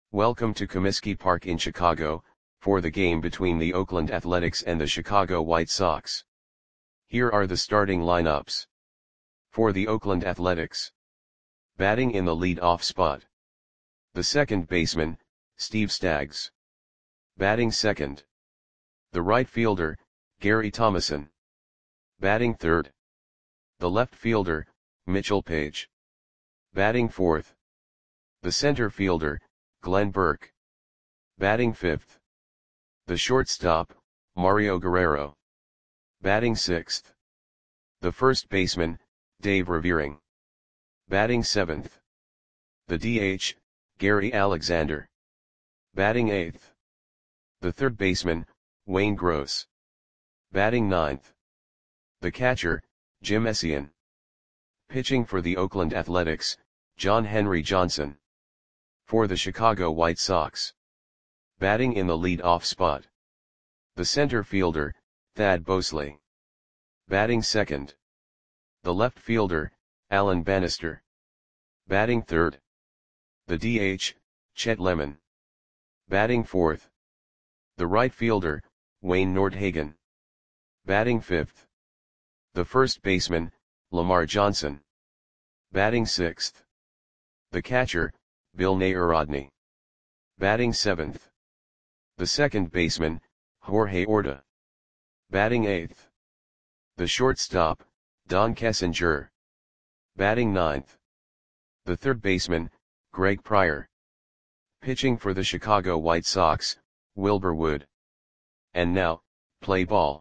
Welcome to Comiskey Park in Chicago, for the game between the Oakland Athletics and the Chicago White Sox. Here are the starting lineups. For the Oakland Athletics. Batting in the lead-off spot. The second baseman, Steve Staggs. Batting second. The right fielder, Gary Thomasson. Batting third. The left fielder, Mitchell Page. Batting fourth. The center fielder, Glenn Burke. Batting fifth. The shortstop, Mario Guerrero. Batting sixth. The first baseman, Dave Revering. Batting seventh. The DH, Gary Alexander. Batting eighth. The third baseman, Wayne Gross. Batting ninth. The catcher, Jim Essien. Pitching for the Oakland Athletics, John Henry Johnson. For the Chicago White Sox. Batting in the lead-off spot. The center fielder, Thad Bosley. Batting second. The left fielder, Alan Bannister. Batting third. The DH, Chet Lemon. Batting fourth. The right fielder, Wayne Nordhagen. Batting fifth. The first baseman, Lamar Johnson. Batting sixth. The catcher, Bill Narodny. Batting seventh. The second baseman, Jorge Orta. Batting eighth. The shortstop, Don Kessinger. Batting ninth. The third baseman, Greg Pryor. Pitching for the Chicago White Sox, Wilbur Wood. And now, play ball.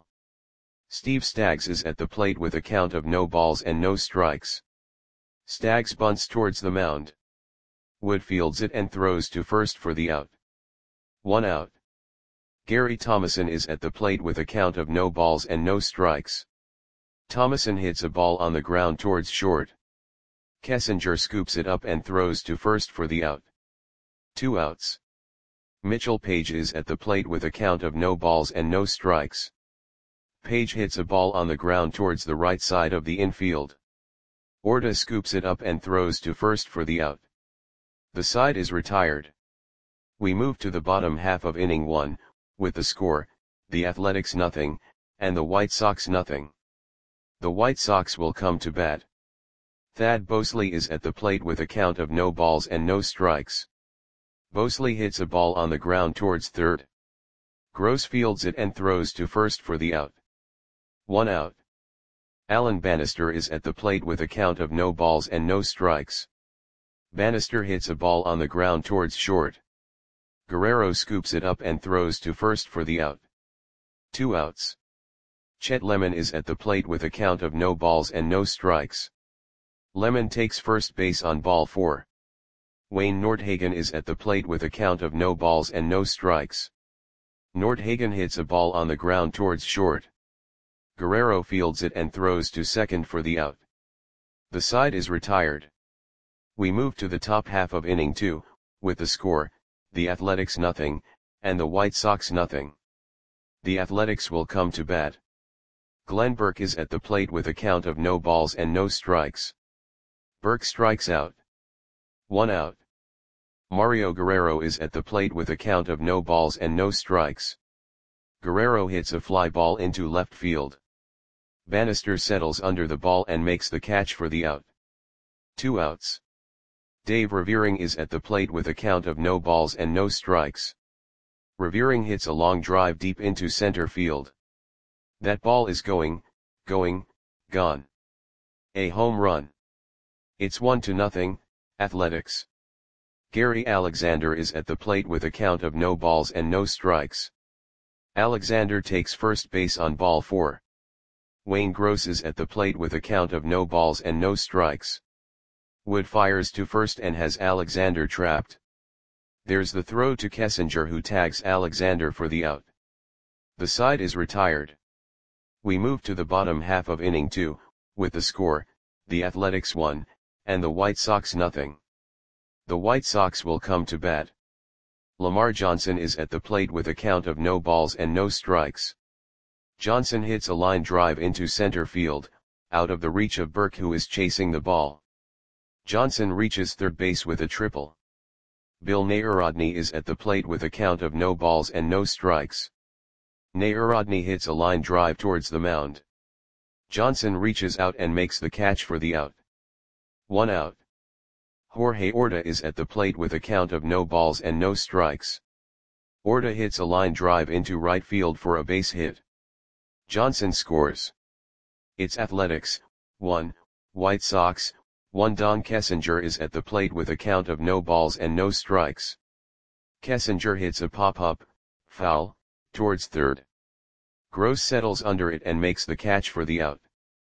Steve Staggs is at the plate with a count of no balls and no strikes. Staggs bunts towards the mound. Wood fields it and throws to first for the out. 1 out. Gary Thomasson is at the plate with a count of no balls and no strikes. Thomasson hits a ball on the ground towards short. Kessinger scoops it up and throws to first for the out. 2 outs. Mitchell Page is at the plate with a count of no balls and no strikes. Page hits a ball on the ground towards the right side of the infield. Orta scoops it up and throws to first for the out. The side is retired. We move to the bottom half of inning 1, with the score, the Athletics 0, and the White Sox 0. The White Sox will come to bat. Thad Bosley is at the plate with a count of no balls and no strikes. Bosley hits a ball on the ground towards third. Gross fields it and throws to first for the out. 1 out. Alan Bannister is at the plate with a count of no balls and no strikes. Bannister hits a ball on the ground towards short. Guerrero scoops it up and throws to first for the out. 2 outs. Chet Lemon is at the plate with a count of no balls and no strikes. Lemon takes first base on ball 4. Wayne Nordhagen is at the plate with a count of no balls and no strikes. Nordhagen hits a ball on the ground towards short. Guerrero fields it and throws to second for the out. The side is retired. We move to the top half of inning 2, with the score, the Athletics 0, and the White Sox 0. The Athletics will come to bat. Glenn Burke is at the plate with a count of no balls and no strikes. Burke strikes out. 1 out. Mario Guerrero is at the plate with a count of no balls and no strikes. Guerrero hits a fly ball into left field. Bannister settles under the ball and makes the catch for the out. 2 outs. Dave Revering is at the plate with a count of no balls and no strikes. Revering hits a long drive deep into center field. That ball is gone. A home run. It's 1-0, Athletics. Gary Alexander is at the plate with a count of no balls and no strikes. Alexander takes first base on ball 4. Wayne Gross is at the plate with a count of no balls and no strikes. Wood fires to first and has Alexander trapped. There's the throw to Kessinger, who tags Alexander for the out. The side is retired. We move to the bottom half of inning 2, with the score, the Athletics 1, and the White Sox 0. The White Sox will come to bat. Lamar Johnson is at the plate with a count of no balls and no strikes. Johnson hits a line drive into center field, out of the reach of Burke, who is chasing the ball. Johnson reaches third base with a triple. Bill Nayarodny is at the plate with a count of no balls and no strikes. Nayarodny hits a line drive towards the mound. Johnson reaches out and makes the catch for the out. 1 out. Jorge Orta is at the plate with a count of no balls and no strikes. Orta hits a line drive into right field for a base hit. Johnson scores. It's Athletics, 1, White Sox, 1. Don Kessinger is at the plate with a count of no balls and no strikes. Kessinger hits a pop-up, foul, towards third. Gross settles under it and makes the catch for the out.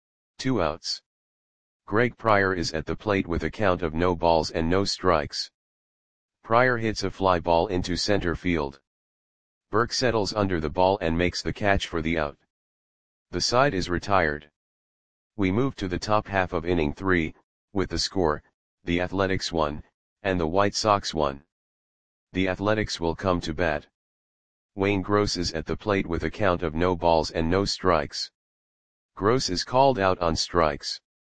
2 outs. Greg Pryor is at the plate with a count of no balls and no strikes. Pryor hits a fly ball into center field. Burke settles under the ball and makes the catch for the out. The side is retired. We move to the top half of inning 3, with the score, the Athletics 1, and the White Sox 1. The Athletics will come to bat. Wayne Gross is at the plate with a count of no balls and no strikes. Gross is called out on strikes.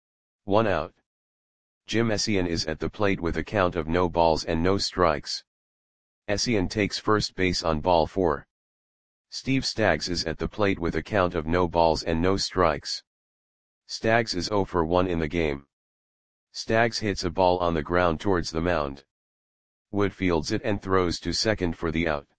1 out. Jim Essien is at the plate with a count of no balls and no strikes. Essien takes first base on ball 4. Steve Staggs is at the plate with a count of no balls and no strikes. Staggs is 0 for 1 in the game. Staggs hits a ball on the ground towards the mound. Wood fields it and throws to second for the out.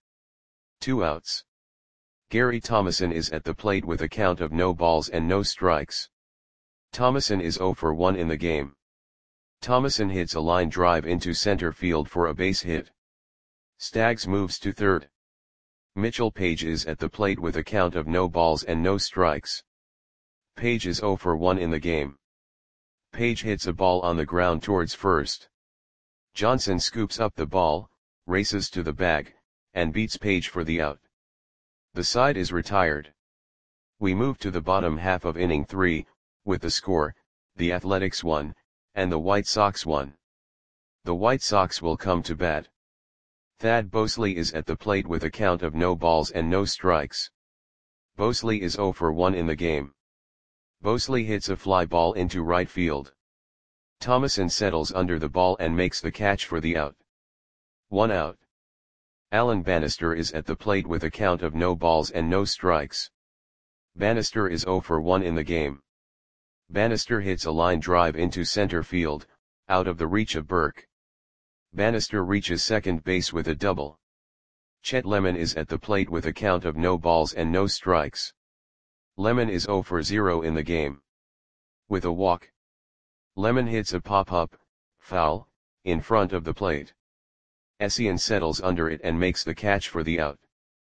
2 outs. Gary Thomason is at the plate with a count of no balls and no strikes. Thomason is 0 for 1 in the game. Thomason hits a line drive into center field for a base hit. Staggs moves to third. Mitchell Page is at the plate with a count of no balls and no strikes. Page is 0 for 1 in the game. Page hits a ball on the ground towards first. Johnson scoops up the ball, races to the bag, and beats Page for the out. The side is retired. We move to the bottom half of inning 3, with the score, the Athletics 1, and the White Sox 1. The White Sox will come to bat. Thad Bosley is at the plate with a count of no balls and no strikes. Bosley is 0 for 1 in the game. Bosley hits a fly ball into right field. Thomason settles under the ball and makes the catch for the out. 1 out. Alan Bannister is at the plate with a count of no balls and no strikes. Bannister is 0 for 1 in the game. Bannister hits a line drive into center field, out of the reach of Burke. Bannister reaches second base with a double. Chet Lemon is at the plate with a count of no balls and no strikes. Lemon is 0 for 0 in the game. With a walk. Lemon hits a pop-up, foul, in front of the plate. Essien settles under it and makes the catch for the out.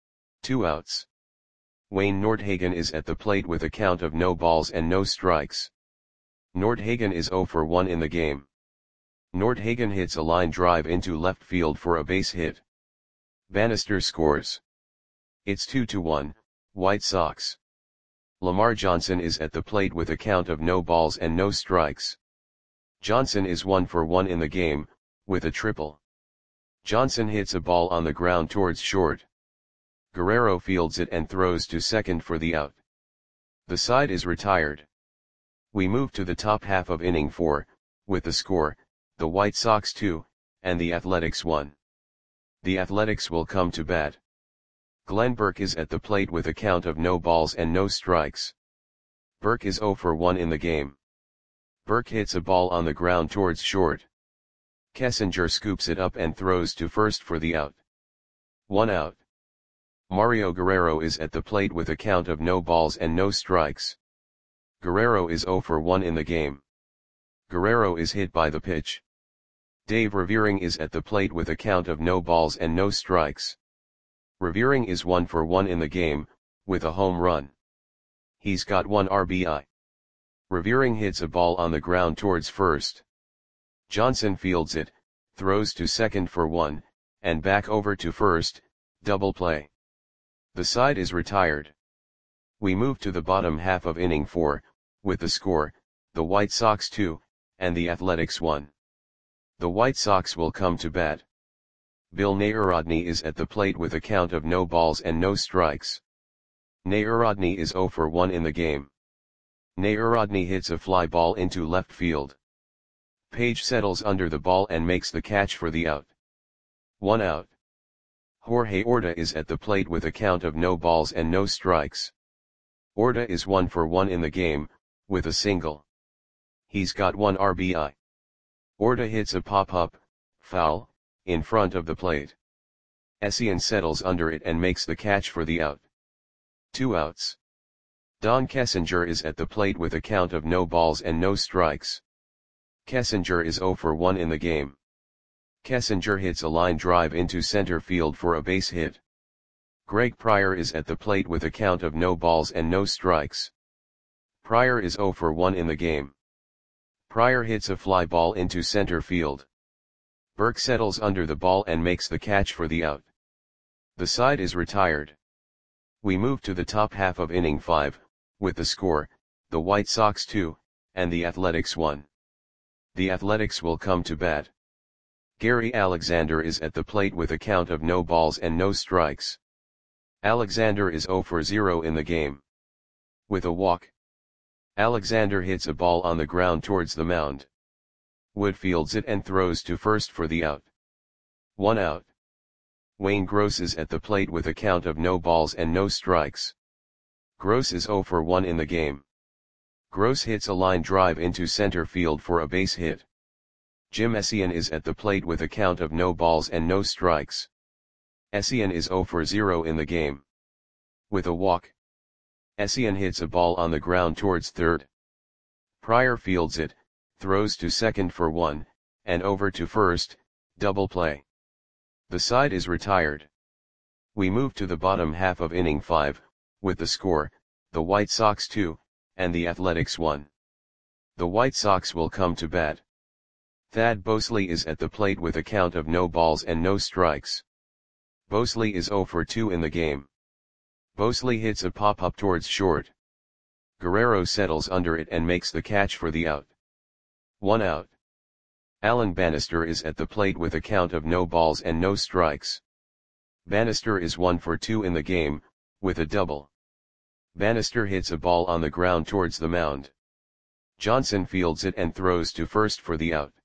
2 outs. Wayne Nordhagen is at the plate with a count of no balls and no strikes. Nordhagen is 0 for 1 in the game. Nordhagen hits a line drive into left field for a base hit. Bannister scores. It's 2-1, White Sox. Lamar Johnson is at the plate with a count of no balls and no strikes. Johnson is 1 for 1 in the game, with a triple. Johnson hits a ball on the ground towards short. Guerrero fields it and throws to second for the out. The side is retired. We move to the top half of inning 4, with the score, the White Sox 2, and the Athletics 1. The Athletics will come to bat. Glenn Burke is at the plate with a count of no balls and no strikes. Burke is 0 for 1 in the game. Burke hits a ball on the ground towards short. Kessinger scoops it up and throws to first for the out. 1 out. Mario Guerrero is at the plate with a count of no balls and no strikes. Guerrero is 0 for 1 in the game. Guerrero is hit by the pitch. Dave Revering is at the plate with a count of no balls and no strikes. Revering is 1 for 1 in the game, with a home run. He's got 1 RBI. Revering hits a ball on the ground towards first. Johnson fields it, throws to second for 1, and back over to first, double play. The side is retired. We move to the bottom half of inning 4, with the score, the White Sox 2, and the Athletics 1. The White Sox will come to bat. Bill Nayarodny is at the plate with a count of no balls and no strikes. Nayarodny is 0 for 1 in the game. Nayarodny hits a fly ball into left field. Page settles under the ball and makes the catch for the out. 1 out. Jorge Orta is at the plate with a count of no balls and no strikes. Orta is 1 for 1 in the game, with a single. He's got 1 RBI. Orta hits a pop-up, foul, in front of the plate. Essien settles under it and makes the catch for the out. 2 outs. Don Kessinger is at the plate with a count of no balls and no strikes. Kessinger is 0 for 1 in the game. Kessinger hits a line drive into center field for a base hit. Greg Pryor is at the plate with a count of no balls and no strikes. Pryor is 0 for 1 in the game. Pryor hits a fly ball into center field. Burke settles under the ball and makes the catch for the out. The side is retired. We move to the top half of inning 5, with the score, the White Sox 2, and the Athletics 1. The Athletics will come to bat. Gary Alexander is at the plate with a count of no balls and no strikes. Alexander is 0 for 0 in the game. With a walk, Alexander hits a ball on the ground towards the mound. Wood fields it and throws to first for the out. 1 out. Wayne Gross is at the plate with a count of no balls and no strikes. Gross is 0 for 1 in the game. Gross hits a line drive into center field for a base hit. Jim Essien is at the plate with a count of no balls and no strikes. Essien is 0 for 0 in the game. With a walk, Essien hits a ball on the ground towards third. Pryor fields it, throws to second for 1, and over to first, double play. The side is retired. We move to the bottom half of inning 5, with the score, the White Sox 2, and the Athletics 1. The White Sox will come to bat. Thad Bosley is at the plate with a count of no balls and no strikes. Bosley is 0 for 2 in the game. Bosley hits a pop-up towards short. Guerrero settles under it and makes the catch for the out. 1 out. Alan Bannister is at the plate with a count of no balls and no strikes. Bannister is 1 for 2 in the game, with a double. Bannister hits a ball on the ground towards the mound. Johnson fields it and throws to first for the out.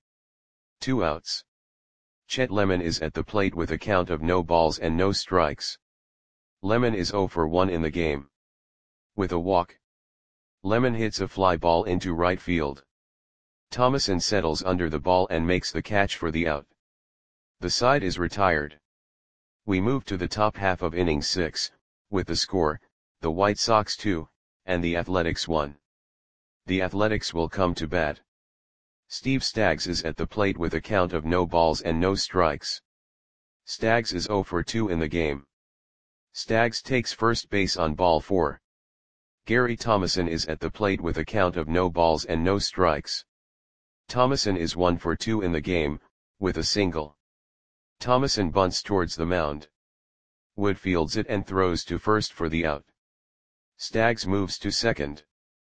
2 outs. Chet Lemon is at the plate with a count of no balls and no strikes. Lemon is 0 for 1 in the game. With a walk, Lemon hits a fly ball into right field. Thomason settles under the ball and makes the catch for the out. The side is retired. We move to the top half of inning 6, with the score, the White Sox 2, and the Athletics 1. The Athletics will come to bat. Steve Staggs is at the plate with a count of no balls and no strikes. Staggs is 0 for 2 in the game. Staggs takes first base on ball 4. Gary Thomason is at the plate with a count of no balls and no strikes. Thomason is 1 for 2 in the game, with a single. Thomason bunts towards the mound. Wood fields it and throws to first for the out. Staggs moves to second.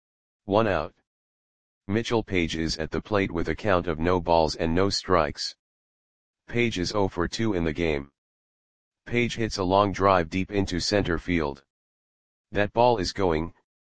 1 out. Mitchell Page is at the plate with a count of no balls and no strikes. Page is 0 for 2 in the game. Page hits a long drive deep into center field. That ball is gone.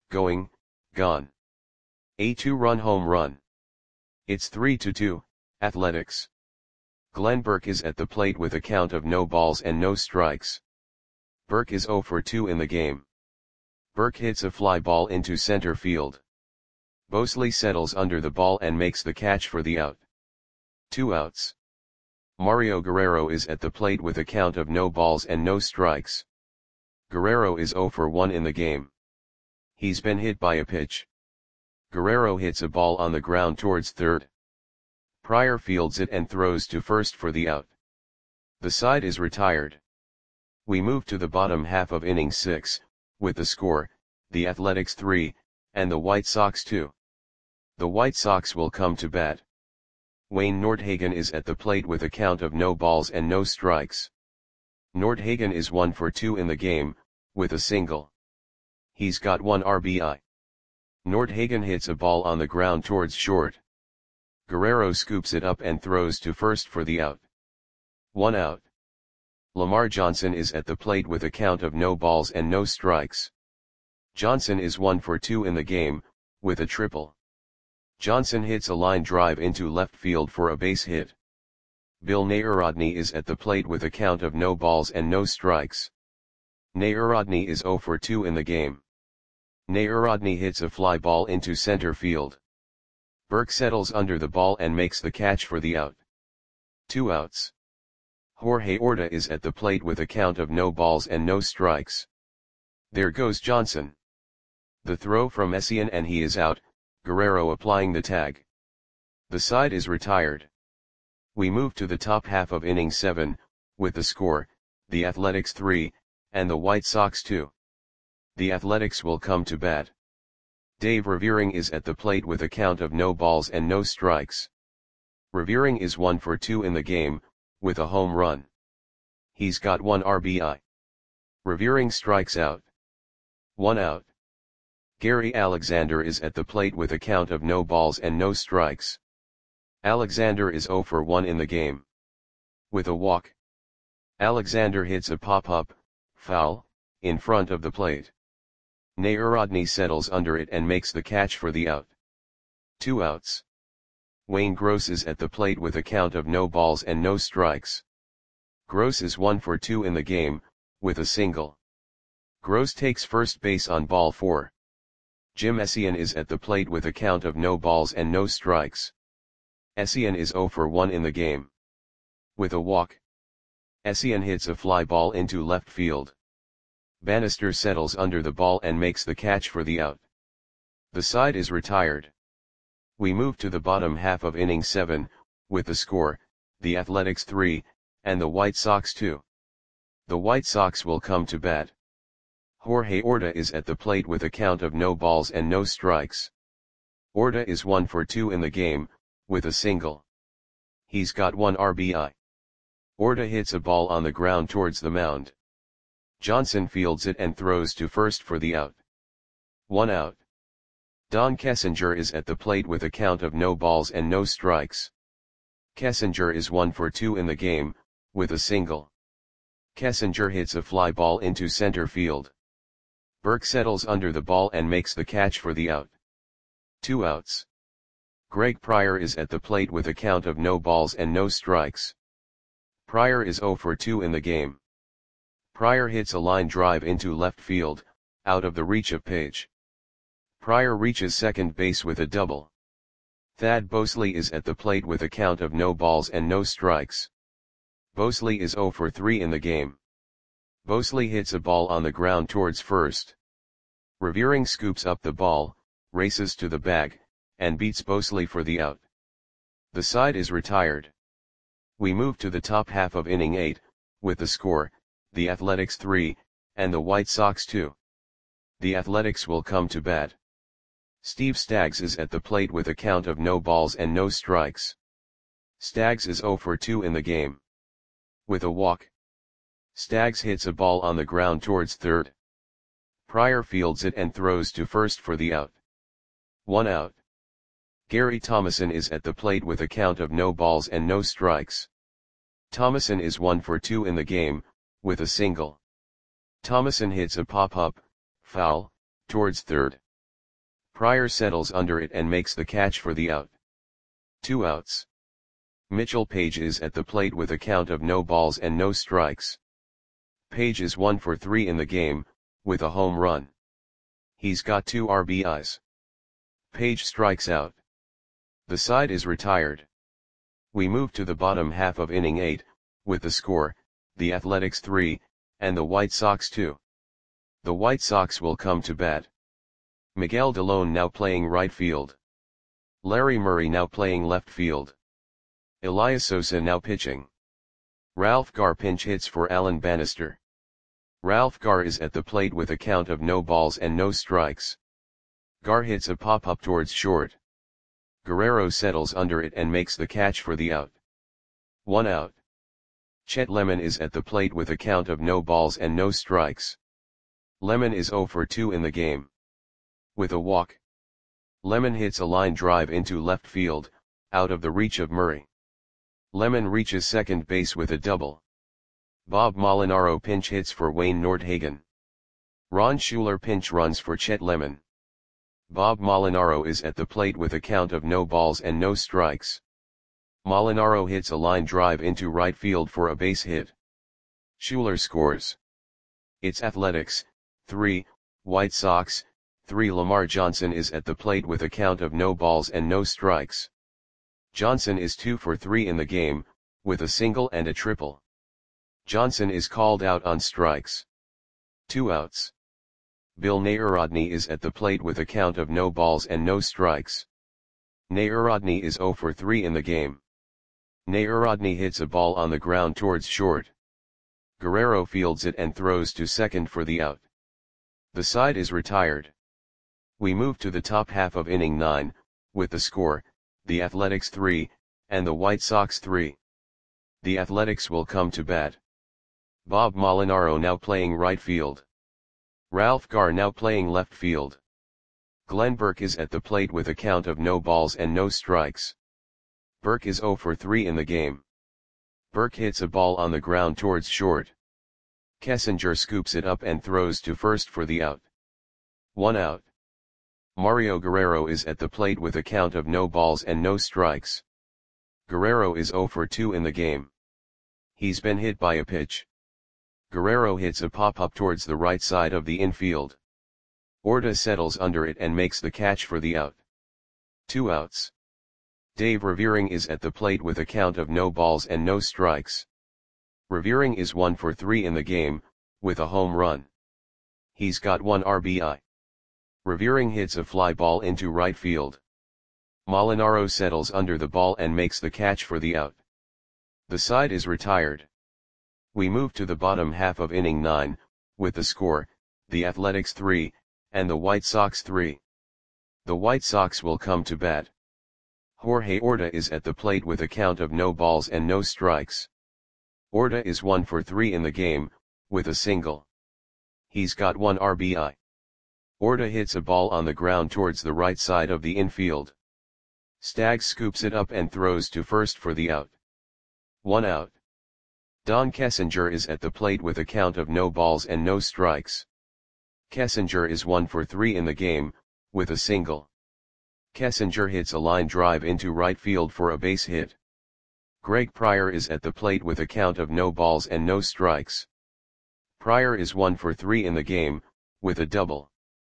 A 2-run home run. It's 3-2, Athletics. Glenn Burke is at the plate with a count of no balls and no strikes. Burke is 0 for 2 in the game. Burke hits a fly ball into center field. Bosley settles under the ball and makes the catch for the out. 2 outs. Mario Guerrero is at the plate with a count of no balls and no strikes. Guerrero is 0 for 1 in the game. He's been hit by a pitch. Guerrero hits a ball on the ground towards third. Pryor fields it and throws to first for the out. The side is retired. We move to the bottom half of inning 6, with the score, the Athletics 3, and the White Sox 2. The White Sox will come to bat. Wayne Nordhagen is at the plate with a count of no balls and no strikes. Nordhagen is 1 for 2 in the game, with a single. He's got 1 RBI. Nordhagen hits a ball on the ground towards short. Guerrero scoops it up and throws to first for the out. 1 out. Lamar Johnson is at the plate with a count of no balls and no strikes. Johnson is 1 for 2 in the game, with a triple. Johnson hits a line drive into left field for a base hit. Bill Nayarodny is at the plate with a count of no balls and no strikes. Nayarodny is 0 for 2 in the game. Nayarodny hits a fly ball into center field. Burke settles under the ball and makes the catch for the out. 2 outs. Jorge Orta is at the plate with a count of no balls and no strikes. There goes Johnson. The throw from Essien and he is out, Guerrero applying the tag. The side is retired. We move to the top half of inning 7, with the score, the Athletics 3, and the White Sox 2. The Athletics will come to bat. Dave Revering is at the plate with a count of no balls and no strikes. Revering is 1 for 2 in the game, with a home run. He's got 1 RBI. Revering strikes out. 1 out. Gary Alexander is at the plate with a count of no balls and no strikes. Alexander is 0 for 1 in the game. With a walk. Alexander hits a pop-up, foul, in front of the plate. Nayarodny settles under it and makes the catch for the out. 2 outs. Wayne Gross is at the plate with a count of no balls and no strikes. Gross is 1 for 2 in the game, with a single. Gross takes first base on ball 4. Jim Essien is at the plate with a count of no balls and no strikes. Essien is 0 for 1 in the game. With a walk. Essien hits a fly ball into left field. Bannister settles under the ball and makes the catch for the out. The side is retired. We move to the bottom half of inning 7, with the score, the Athletics 3, and the White Sox 2. The White Sox will come to bat. Jorge Orta is at the plate with a count of no balls and no strikes. Orta is 1 for 2 in the game, with a single. He's got 1 RBI. Orta hits a ball on the ground towards the mound. Johnson fields it and throws to first for the out. 1 out. Don Kessinger is at the plate with a count of no balls and no strikes. Kessinger is 1 for 2 in the game, with a single. Kessinger hits a fly ball into center field. Burke settles under the ball and makes the catch for the out. 2 outs. Greg Pryor is at the plate with a count of no balls and no strikes. Pryor is 0 for 2 in the game. Pryor hits a line drive into left field, out of the reach of Page. Pryor reaches second base with a double. Thad Bosley is at the plate with a count of no balls and no strikes. Bosley is 0 for 3 in the game. Bosley hits a ball on the ground towards first. Revering scoops up the ball, races to the bag, and beats Bosley for the out. The side is retired. We move to the top half of inning 8, with the score, the Athletics 3, and the White Sox 2. The Athletics will come to bat. Steve Staggs is at the plate with a count of no balls and no strikes. Staggs is 0 for 2 in the game. With a walk. Staggs hits a ball on the ground towards third. Pryor fields it and throws to first for the out. 1 out. Gary Thomason is at the plate with a count of no balls and no strikes. Thomason is 1 for 2 in the game, with a single. Thomason hits a pop-up, foul, towards third. Pryor settles under it and makes the catch for the out. 2 outs. Mitchell Page is at the plate with a count of no balls and no strikes. Page is 1 for 3 in the game, with a home run. He's got 2 RBIs. Page strikes out. The side is retired. We move to the bottom half of inning 8, with the score, the Athletics 3, and the White Sox 2. The White Sox will come to bat. Miguel Delone now playing right field. Larry Murray now playing left field. Elias Sosa now pitching. Ralph Garr pinch hits for Alan Bannister. Ralph Garr is at the plate with a count of no balls and no strikes. Garr hits a pop-up towards short. Guerrero settles under it and makes the catch for the out. 1 out. Chet Lemon is at the plate with a count of no balls and no strikes. Lemon is 0 for 2 in the game. With a walk. Lemon hits a line drive into left field, out of the reach of Murray. Lemon reaches second base with a double. Bob Molinaro pinch hits for Wayne Nordhagen. Ron Schuler pinch runs for Chet Lemon. Bob Molinaro is at the plate with a count of no balls and no strikes. Molinaro hits a line drive into right field for a base hit. Schuler scores. It's Athletics, 3, White Sox, 3. Lamar Johnson is at the plate with a count of no balls and no strikes. Johnson is 2 for 3 in the game, with a single and a triple. Johnson is called out on strikes. 2 outs. Bill Nayarodny is at the plate with a count of no balls and no strikes. Nayarodny is 0 for 3 in the game. Nayarodny hits a ball on the ground towards short. Guerrero fields it and throws to second for the out. The side is retired. We move to the top half of inning 9, with the score, the Athletics 3, and the White Sox 3. The Athletics will come to bat. Bob Molinaro now playing right field. Ralph Garr now playing left field. Glenn Burke is at the plate with a count of no balls and no strikes. Burke is 0 for 3 in the game. Burke hits a ball on the ground towards short. Kessinger scoops it up and throws to first for the out. 1 out. Mario Guerrero is at the plate with a count of no balls and no strikes. Guerrero is 0 for 2 in the game. He's been hit by a pitch. Guerrero hits a pop-up towards the right side of the infield. Orta settles under it and makes the catch for the out. 2 outs. Dave Revering is at the plate with a count of no balls and no strikes. Revering is 1 for 3 in the game, with a home run. He's got 1 RBI. Revering hits a fly ball into right field. Molinaro settles under the ball and makes the catch for the out. The side is retired. We move to the bottom half of inning 9, with the score, the Athletics 3, and the White Sox 3. The White Sox will come to bat. Jorge Orta is at the plate with a count of no balls and no strikes. Orta is 1 for 3 in the game, with a single. He's got 1 RBI. Orta hits a ball on the ground towards the right side of the infield. Staggs scoops it up and throws to first for the out. 1 out. Don Kessinger is at the plate with a count of no balls and no strikes. Kessinger is 1 for 3 in the game, with a single. Kessinger hits a line drive into right field for a base hit. Greg Pryor is at the plate with a count of no balls and no strikes. Pryor is 1 for 3 in the game, with a double.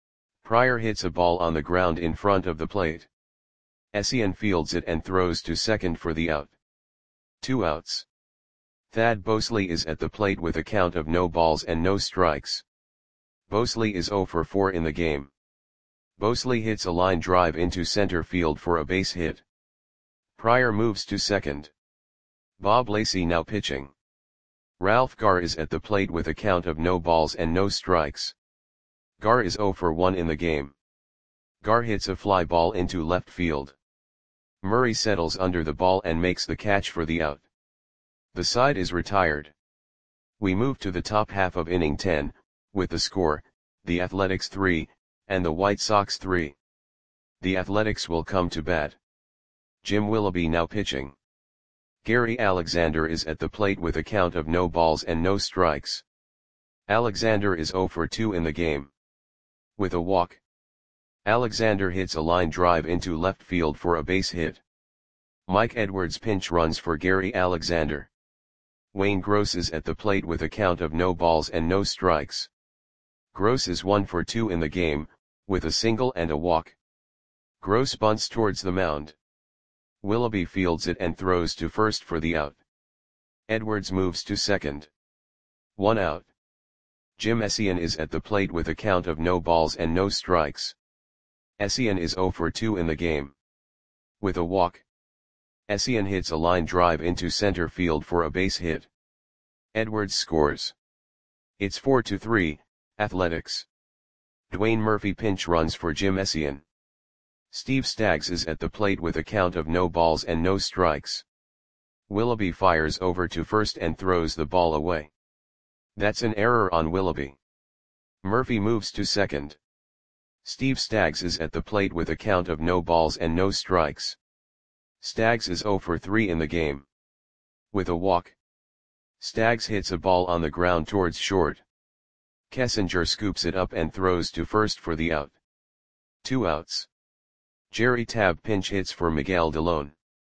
Pryor hits a ball on the ground in front of the plate. Essien fields it and throws to second for the out. 2 outs. Thad Bosley is at the plate with a count of no balls and no strikes. Bosley is 0 for 4 in the game. Bosley hits a line drive into center field for a base hit. Pryor moves to second. Bob Lacey now pitching. Ralph Garr is at the plate with a count of no balls and no strikes. Garr is 0 for 1 in the game. Garr hits a fly ball into left field. Murray settles under the ball and makes the catch for the out. The side is retired. We move to the top half of inning 10, with the score, the Athletics 3, and the White Sox 3. The Athletics will come to bat. Jim Willoughby now pitching. Gary Alexander is at the plate with a count of no balls and no strikes. Alexander is 0 for 2 in the game. With a walk. Alexander hits a line drive into left field for a base hit. Mike Edwards pinch runs for Gary Alexander. Wayne Gross is at the plate with a count of no balls and no strikes. Gross is 1 for 2 in the game, with a single and a walk. Gross bunts towards the mound. Willoughby fields it and throws to first for the out. Edwards moves to second. 1 out. Jim Essien is at the plate with a count of no balls and no strikes. Essien is 0 for 2 in the game. With a walk. Essien hits a line drive into center field for a base hit. Edwards scores. It's 4-3, Athletics. Dwayne Murphy pinch runs for Jim Essien. Steve Staggs is at the plate with a count of no balls and no strikes. Willoughby fires over to first and throws the ball away. That's an error on Willoughby. Murphy moves to second. Steve Staggs is at the plate with a count of no balls and no strikes. Staggs is 0 for 3 in the game. With a walk. Staggs hits a ball on the ground towards short. Kessinger scoops it up and throws to first for the out. 2 outs. Jerry Tabb pinch hits for Miguel Delone.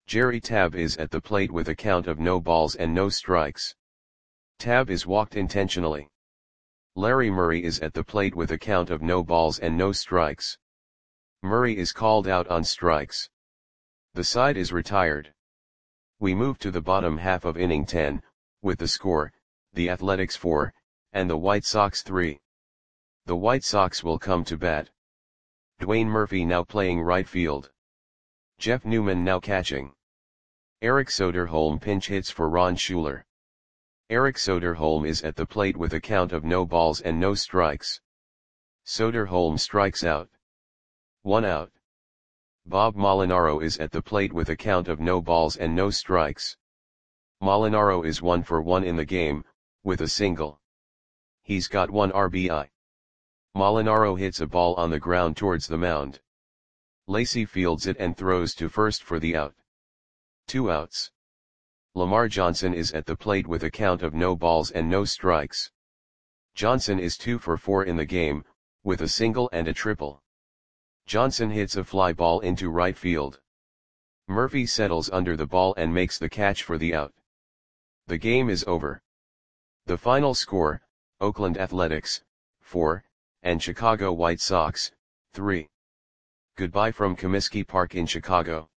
Jerry Tabb is at the plate with a count of no balls and no strikes. Tabb is walked intentionally. Larry Murray is at the plate with a count of no balls and no strikes. Murray is called out on strikes. The side is retired. We move to the bottom half of inning 10, with the score, the Athletics 4, and the White Sox 3. The White Sox will come to bat. Dwayne Murphy now playing right field. Jeff Newman now catching. Eric Soderholm pinch hits for Ron Schuler. Eric Soderholm is at the plate with a count of no balls and no strikes. Soderholm strikes out. 1 out. Bob Molinaro is at the plate with a count of no balls and no strikes. Molinaro is 1 for 1 in the game, with a single. He's got 1 RBI. Molinaro hits a ball on the ground towards the mound. Lacy fields it and throws to first for the out. 2 outs. Lamar Johnson is at the plate with a count of no balls and no strikes. Johnson is 2 for 4 in the game, with a single and a triple. Johnson hits a fly ball into right field. Murphy settles under the ball and makes the catch for the out. The game is over. The final score, Oakland Athletics, 4, and Chicago White Sox, 3. Goodbye from Comiskey Park in Chicago.